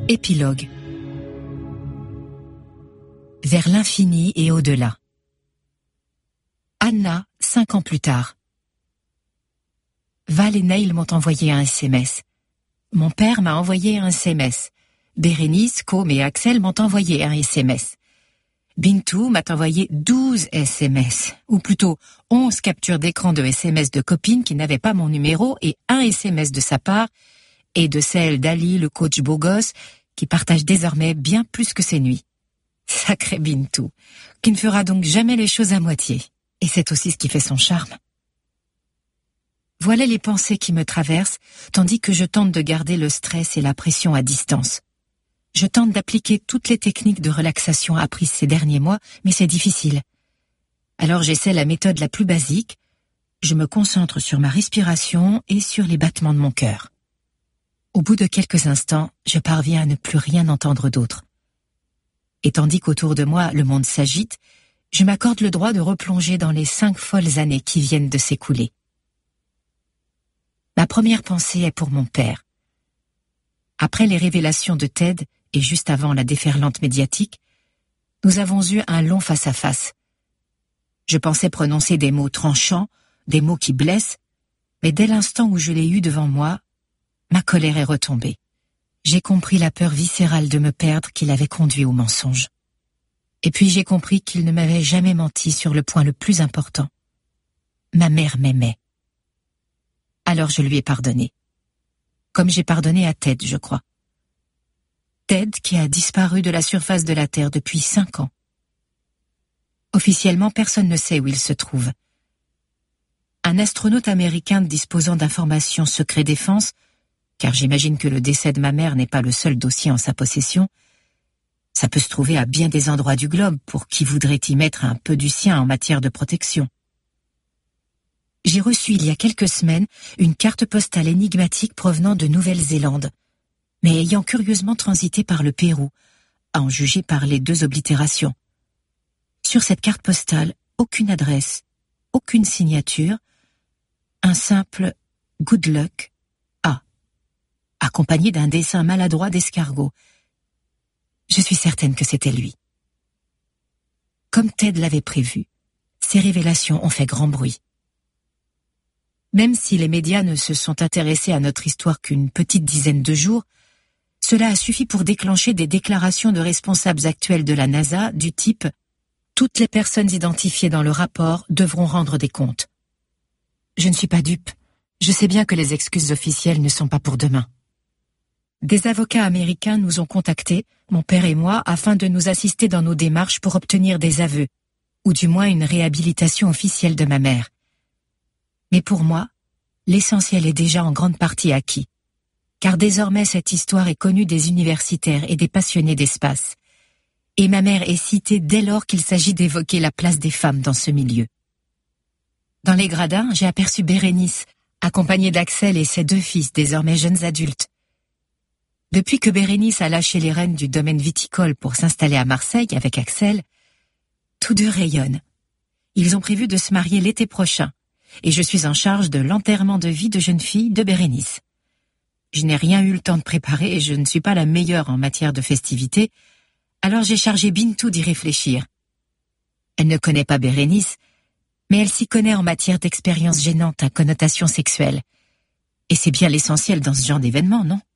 Épilogue. Vers l'infini et au-delà. Anna, 5 ans plus tard. Val et Neil m'ont envoyé un SMS. Mon père m'a envoyé un SMS. Bérénice, Com et Axel m'ont envoyé un SMS. Bintou m'a envoyé 12 SMS, ou plutôt 11 captures d'écran de SMS de copines qui n'avaient pas mon numéro et un SMS de sa part, et de celle d'Ali, le coach beau gosse, qui partage désormais bien plus que ses nuits. Sacré Bintou, qui ne fera donc jamais les choses à moitié. Et c'est aussi ce qui fait son charme. Voilà les pensées qui me traversent, tandis que je tente de garder le stress et la pression à distance. Je tente d'appliquer toutes les techniques de relaxation apprises ces derniers mois, mais c'est difficile. Alors j'essaie la méthode la plus basique. Je me concentre sur ma respiration et sur les battements de mon cœur. Au bout de quelques instants, je parviens à ne plus rien entendre d'autre. Et tandis qu'autour de moi le monde s'agite, je m'accorde le droit de replonger dans les 5 folles années qui viennent de s'écouler. Ma première pensée est pour mon père. Après les révélations de Ted et juste avant la déferlante médiatique, nous avons eu un long face-à-face. Je pensais prononcer des mots tranchants, des mots qui blessent, mais dès l'instant où je l'ai eu devant moi, ma colère est retombée. J'ai compris la peur viscérale de me perdre qui l'avait conduit au mensonge. Et puis j'ai compris qu'il ne m'avait jamais menti sur le point le plus important. Ma mère m'aimait. Alors je lui ai pardonné. Comme j'ai pardonné à Ted, je crois. Ted qui a disparu de la surface de la Terre depuis 5 ans. Officiellement, personne ne sait où il se trouve. Un astronaute américain disposant d'informations secret défense, car j'imagine que le décès de ma mère n'est pas le seul dossier en sa possession, ça peut se trouver à bien des endroits du globe pour qui voudrait y mettre un peu du sien en matière de protection. J'ai reçu il y a quelques semaines une carte postale énigmatique provenant de Nouvelle-Zélande, mais ayant curieusement transité par le Pérou, à en juger par les 2 oblitérations. Sur cette carte postale, aucune adresse, aucune signature, un simple « Good luck » A, accompagné d'un dessin maladroit d'escargot. Je suis certaine que c'était lui. Comme Ted l'avait prévu, ces révélations ont fait grand bruit. Même si les médias ne se sont intéressés à notre histoire qu'une petite dizaine de jours, cela a suffi pour déclencher des déclarations de responsables actuels de la NASA du type « Toutes les personnes identifiées dans le rapport devront rendre des comptes ». Je ne suis pas dupe. Je sais bien que les excuses officielles ne sont pas pour demain. Des avocats américains nous ont contactés, mon père et moi, afin de nous assister dans nos démarches pour obtenir des aveux, ou du moins une réhabilitation officielle de ma mère. Mais pour moi, l'essentiel est déjà en grande partie acquis, car désormais cette histoire est connue des universitaires et des passionnés d'espace, et ma mère est citée dès lors qu'il s'agit d'évoquer la place des femmes dans ce milieu. Dans les gradins, j'ai aperçu Bérénice, accompagnée d'Axel et ses 2 fils, désormais jeunes adultes. Depuis que Bérénice a lâché les rênes du domaine viticole pour s'installer à Marseille avec Axel, tous 2 rayonnent. Ils ont prévu de se marier l'été prochain, et je suis en charge de l'enterrement de vie de jeune fille de Bérénice. Je n'ai rien eu le temps de préparer et je ne suis pas la meilleure en matière de festivités, alors j'ai chargé Bintou d'y réfléchir. Elle ne connaît pas Bérénice, mais elle s'y connaît en matière d'expériences gênantes à connotation sexuelle. Et c'est bien l'essentiel dans ce genre d'événement, non?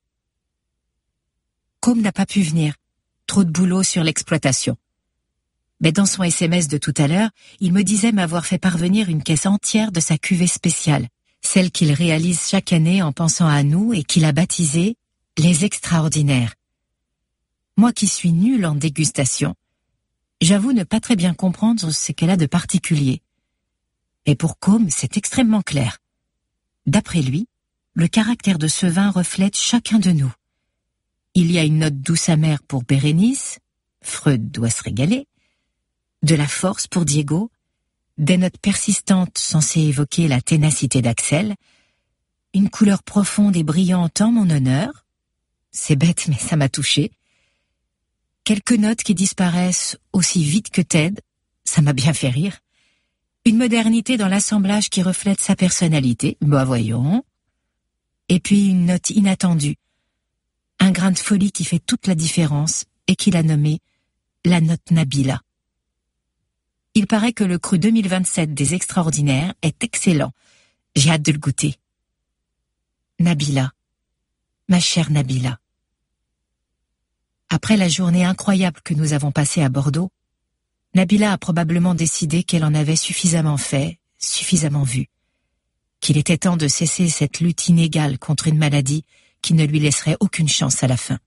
Com n'a pas pu venir, trop de boulot sur l'exploitation. Mais dans son SMS de tout à l'heure, il me disait m'avoir fait parvenir une caisse entière de sa cuvée spéciale, celle qu'il réalise chaque année en pensant à nous et qu'il a baptisée « Les Extraordinaires ». Moi qui suis nulle en dégustation, j'avoue ne pas très bien comprendre ce qu'elle a de particulier. Mais pour Com, c'est extrêmement clair. D'après lui, le caractère de ce vin reflète chacun de nous. Il y a une note douce amère pour Bérénice, Freud doit se régaler, de la force pour Diego, des notes persistantes censées évoquer la ténacité d'Axel, une couleur profonde et brillante en mon honneur, c'est bête mais ça m'a touché, quelques notes qui disparaissent aussi vite que Ted, ça m'a bien fait rire, une modernité dans l'assemblage qui reflète sa personnalité, bah voyons, et puis une note inattendue, un un grain de folie qui fait toute la différence et qu'il a nommé la note Nabila. Il paraît que le cru 2027 des Extraordinaires est excellent. J'ai hâte de le goûter. Nabila, ma chère Nabila. Après la journée incroyable que nous avons passée à Bordeaux, Nabila a probablement décidé qu'elle en avait suffisamment fait, suffisamment vu. Qu'il était temps de cesser cette lutte inégale contre une maladie qui ne lui laisserait aucune chance à la fin.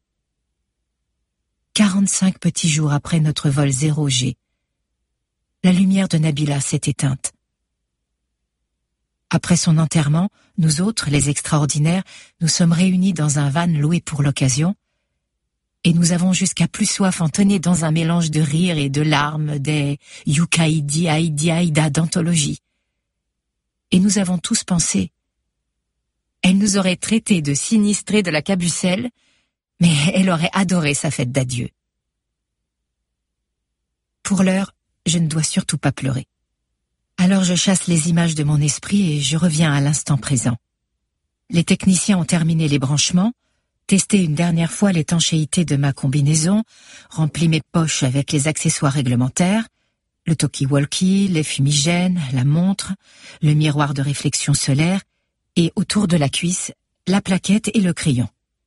45 petits jours après notre vol 0G, la lumière de Nabila s'est éteinte. Après son enterrement, nous autres, les Extraordinaires, nous sommes réunis dans un van loué pour l'occasion, et nous avons jusqu'à plus soif entonné dans un mélange de rire et de larmes des Yukaïdi Aïdi Aïda d'anthologie. Et nous avons tous pensé, elle nous aurait traités de sinistrés de la Cabucelle, mais elle aurait adoré sa fête d'adieu. Pour l'heure, je ne dois surtout pas pleurer. Alors je chasse les images de mon esprit et je reviens à l'instant présent. Les techniciens ont terminé les branchements, testé une dernière fois l'étanchéité de ma combinaison, rempli mes poches avec les accessoires réglementaires, le talkie-walkie, les fumigènes, la montre, le miroir de réflexion solaire et autour de la cuisse, la plaquette et le crayon.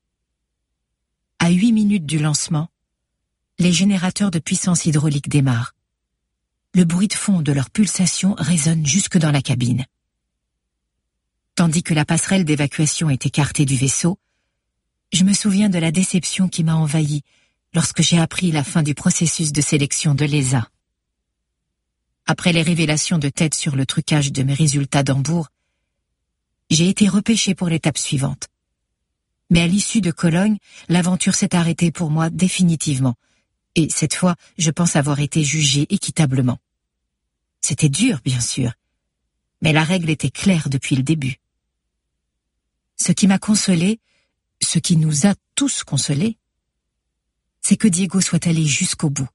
À 8 minutes du lancement, les générateurs de puissance hydraulique démarrent. Le bruit de fond de leur pulsation résonne jusque dans la cabine. Tandis que la passerelle d'évacuation est écartée du vaisseau, je me souviens de la déception qui m'a envahie lorsque j'ai appris la fin du processus de sélection de l'ESA. Après les révélations de Ted sur le trucage de mes résultats d'Hambourg, j'ai été repêché pour l'étape suivante. Mais à l'issue de Cologne, l'aventure s'est arrêtée pour moi définitivement. Et cette fois, je pense avoir été jugé équitablement. C'était dur, bien sûr, mais la règle était claire depuis le début. Ce qui m'a consolé, ce qui nous a tous consolés, c'est que Diego soit allé jusqu'au bout.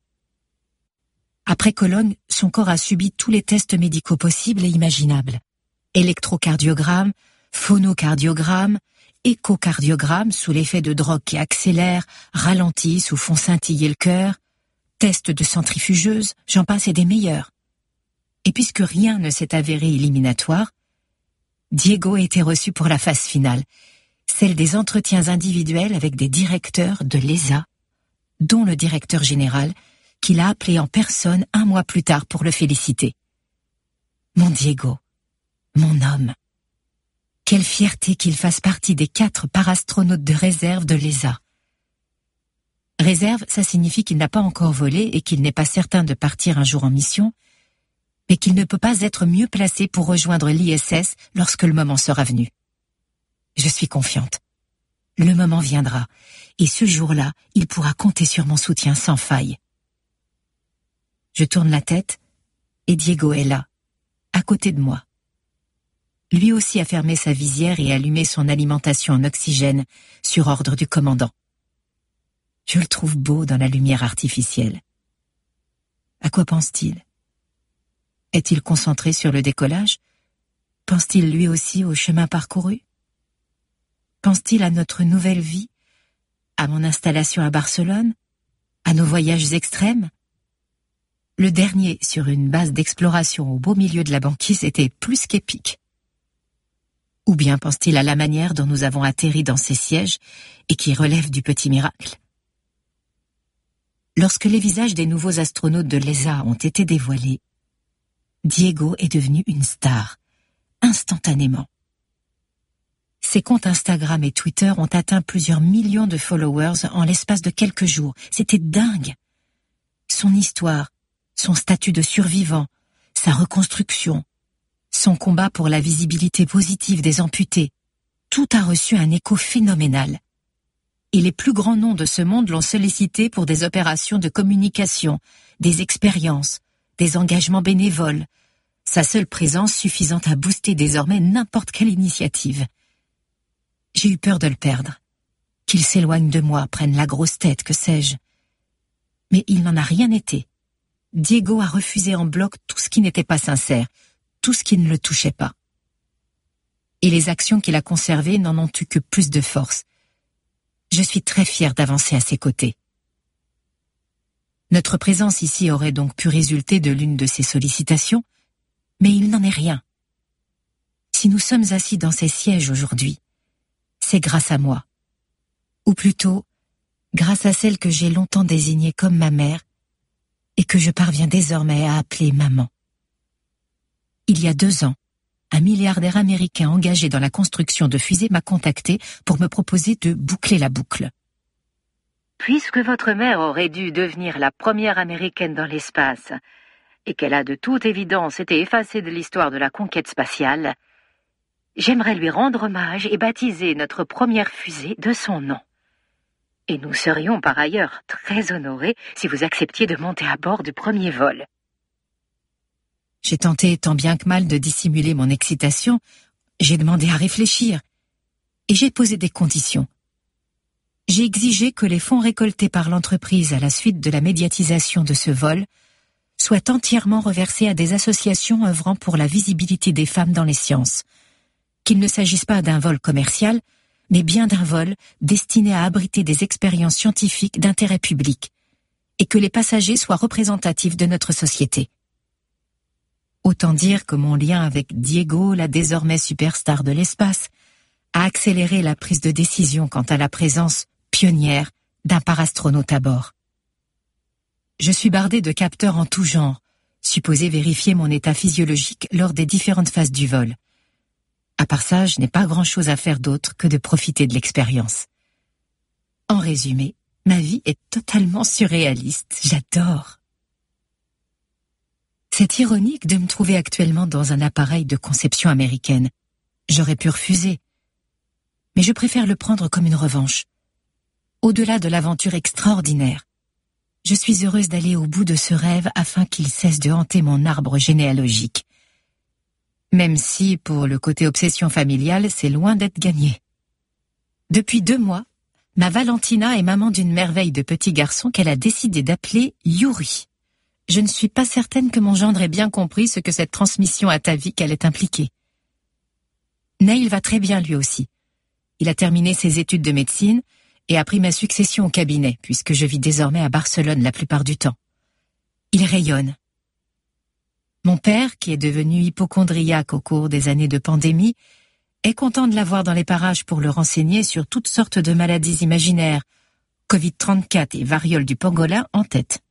Après Cologne, son corps a subi tous les tests médicaux possibles et imaginables. Électrocardiogramme, phonocardiogramme, échocardiogramme sous l'effet de drogues qui accélèrent, ralentissent ou font scintiller le cœur, tests de centrifugeuse, j'en passe et des meilleurs. Et puisque rien ne s'est avéré éliminatoire, Diego a été reçu pour la phase finale, celle des entretiens individuels avec des directeurs de l'ESA, dont le directeur général, qui l'a appelé en personne 1 mois plus tard pour le féliciter. Mon Diego, mon homme. Quelle fierté qu'il fasse partie des 4 parastronautes de réserve de l'ESA. Réserve, ça signifie qu'il n'a pas encore volé et qu'il n'est pas certain de partir un jour en mission, mais qu'il ne peut pas être mieux placé pour rejoindre l'ISS lorsque le moment sera venu. Je suis confiante. Le moment viendra, et ce jour-là, il pourra compter sur mon soutien sans faille. Je tourne la tête, et Diego est là, à côté de moi. Lui aussi a fermé sa visière et allumé son alimentation en oxygène sur ordre du commandant. Je le trouve beau dans la lumière artificielle. À quoi pense-t-il? Est-il concentré sur le décollage? Pense-t-il lui aussi au chemin parcouru? Pense-t-il à notre nouvelle vie? À mon installation à Barcelone? À nos voyages extrêmes? Le dernier, sur une base d'exploration au beau milieu de la banquise, était plus qu'épique. Ou bien pense-t-il à la manière dont nous avons atterri dans ces sièges et qui relève du petit miracle? Lorsque les visages des nouveaux astronautes de l'ESA ont été dévoilés, Diego est devenu une star, instantanément. Ses comptes Instagram et Twitter ont atteint plusieurs millions de followers en l'espace de quelques jours. C'était dingue. Son histoire, son statut de survivant, sa reconstruction, son combat pour la visibilité positive des amputés, tout a reçu un écho phénoménal. Et les plus grands noms de ce monde l'ont sollicité pour des opérations de communication, des expériences, des engagements bénévoles, sa seule présence suffisant à booster désormais n'importe quelle initiative. J'ai eu peur de le perdre, qu'il s'éloigne de moi, prenne la grosse tête, que sais-je. Mais il n'en a rien été. Diego a refusé en bloc tout ce qui n'était pas sincère, tout ce qui ne le touchait pas. Et les actions qu'il a conservées n'en ont eu que plus de force. Je suis très fière d'avancer à ses côtés. Notre présence ici aurait donc pu résulter de l'une de ses sollicitations, mais il n'en est rien. Si nous sommes assis dans ces sièges aujourd'hui, c'est grâce à moi. Ou plutôt, grâce à celle que j'ai longtemps désignée comme ma mère et que je parviens désormais à appeler maman. Il y a 2 ans, un milliardaire américain engagé dans la construction de fusées m'a contacté pour me proposer de boucler la boucle. Puisque votre mère aurait dû devenir la première américaine dans l'espace et qu'elle a de toute évidence été effacée de l'histoire de la conquête spatiale, j'aimerais lui rendre hommage et baptiser notre première fusée de son nom. Et nous serions par ailleurs très honorés si vous acceptiez de monter à bord du premier vol. J'ai tenté tant bien que mal de dissimuler mon excitation, j'ai demandé à réfléchir et j'ai posé des conditions. J'ai exigé que les fonds récoltés par l'entreprise à la suite de la médiatisation de ce vol soient entièrement reversés à des associations œuvrant pour la visibilité des femmes dans les sciences, qu'il ne s'agisse pas d'un vol commercial, mais bien d'un vol destiné à abriter des expériences scientifiques d'intérêt public, et que les passagers soient représentatifs de notre société. Autant dire que mon lien avec Diego, la désormais superstar de l'espace, a accéléré la prise de décision quant à la présence pionnière d'un parastronaute à bord. Je suis bardée de capteurs en tout genre, supposés vérifier mon état physiologique lors des différentes phases du vol. À part ça, je n'ai pas grand-chose à faire d'autre que de profiter de l'expérience. En résumé, ma vie est totalement surréaliste, j'adore. C'est ironique de me trouver actuellement dans un appareil de conception américaine. J'aurais pu refuser. Mais je préfère le prendre comme une revanche. Au-delà de l'aventure extraordinaire, je suis heureuse d'aller au bout de ce rêve afin qu'il cesse de hanter mon arbre généalogique. Même si, pour le côté obsession familiale, c'est loin d'être gagné. Depuis 2 mois, ma Valentina est maman d'une merveille de petit garçon qu'elle a décidé d'appeler Yuri. Je ne suis pas certaine que mon gendre ait bien compris ce que cette transmission atavique allait impliquer. Neil va très bien lui aussi. Il a terminé ses études de médecine et a pris ma succession au cabinet, puisque je vis désormais à Barcelone la plupart du temps. Il rayonne. Mon père, qui est devenu hypocondriaque au cours des années de pandémie, est content de l'avoir dans les parages pour le renseigner sur toutes sortes de maladies imaginaires, Covid-34 et variole du pangolin en tête.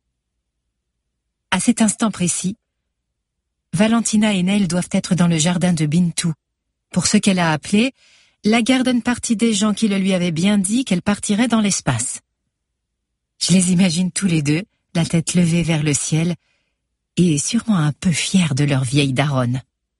À cet instant précis, Valentina et Neil doivent être dans le jardin de Bintou, pour ce qu'elle a appelé la garden party des gens qui le lui avaient bien dit qu'elle partirait dans l'espace. Je les imagine tous les deux, la tête levée vers le ciel, et sûrement un peu fiers de leur vieille daronne.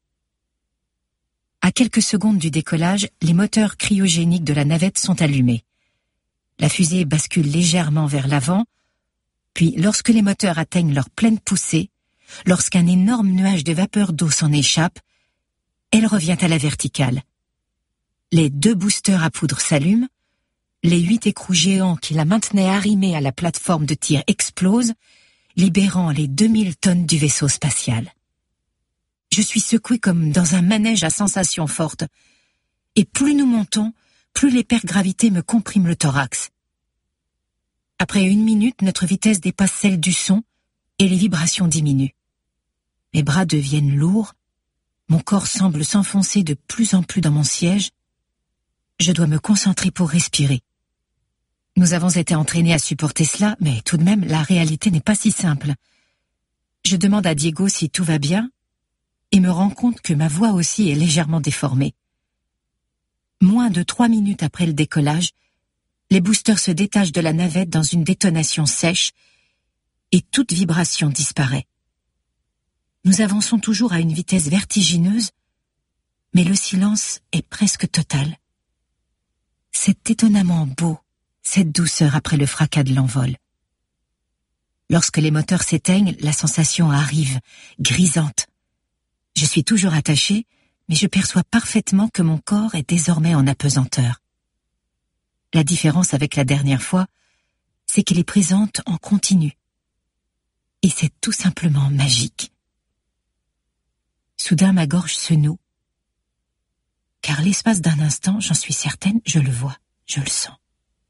À quelques secondes du décollage, les moteurs cryogéniques de la navette sont allumés. La fusée bascule légèrement vers l'avant, puis lorsque les moteurs atteignent leur pleine poussée, lorsqu'un énorme nuage de vapeur d'eau s'en échappe, elle revient à la verticale. Les 2 boosters à poudre s'allument, les 8 écrous géants qui la maintenaient arrimée à la plateforme de tir explosent, libérant les 2000 tonnes du vaisseau spatial. Je suis secouée comme dans un manège à sensations fortes, et plus nous montons, plus l'hypergravité me comprime le thorax. Après 1 minute, notre vitesse dépasse celle du son et les vibrations diminuent. Mes bras deviennent lourds, mon corps semble s'enfoncer de plus en plus dans mon siège. Je dois me concentrer pour respirer. Nous avons été entraînés à supporter cela, mais tout de même, la réalité n'est pas si simple. Je demande à Diego si tout va bien, et me rends compte que ma voix aussi est légèrement déformée. Moins de 3 minutes après le décollage, les boosters se détachent de la navette dans une détonation sèche, et toute vibration disparaît. Nous avançons toujours à une vitesse vertigineuse, mais le silence est presque total. C'est étonnamment beau, cette douceur après le fracas de l'envol. Lorsque les moteurs s'éteignent, la sensation arrive, grisante. Je suis toujours attachée, mais je perçois parfaitement que mon corps est désormais en apesanteur. La différence avec la dernière fois, c'est qu'elle est présente en continu. Et c'est tout simplement magique. Soudain, ma gorge se noue. Car l'espace d'un instant, j'en suis certaine, je le vois, je le sens.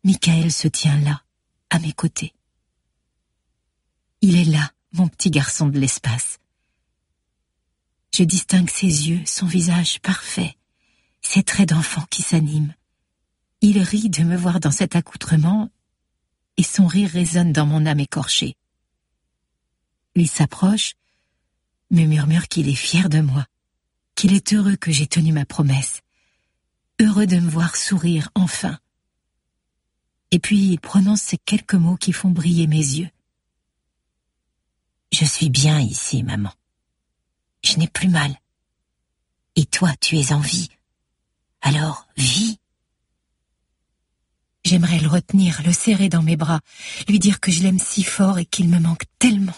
Michael se tient là, à mes côtés. Il est là, mon petit garçon de l'espace. Je distingue ses yeux, son visage parfait, ses traits d'enfant qui s'animent. Il rit de me voir dans cet accoutrement et son rire résonne dans mon âme écorchée. Il s'approche, me murmure qu'il est fier de moi, qu'il est heureux que j'ai tenu ma promesse, heureux de me voir sourire enfin. Et puis il prononce ces quelques mots qui font briller mes yeux. Je suis bien ici, maman. Je n'ai plus mal. Et toi, tu es en vie. Alors, vis. J'aimerais le retenir, le serrer dans mes bras, lui dire que je l'aime si fort et qu'il me manque tellement.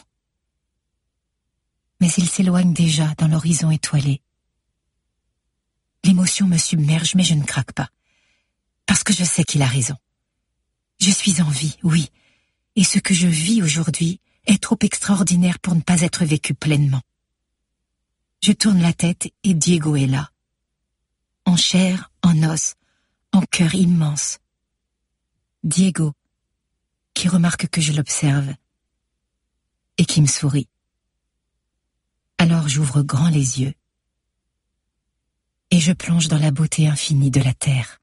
Mais il s'éloigne déjà dans l'horizon étoilé. L'émotion me submerge, mais je ne craque pas. Parce que je sais qu'il a raison. Je suis en vie, oui, et ce que je vis aujourd'hui est trop extraordinaire pour ne pas être vécu pleinement. Je tourne la tête et Diego est là. En chair, en os, en cœur immense. Diego, qui remarque que je l'observe et qui me sourit. Alors j'ouvre grand les yeux et je plonge dans la beauté infinie de la terre.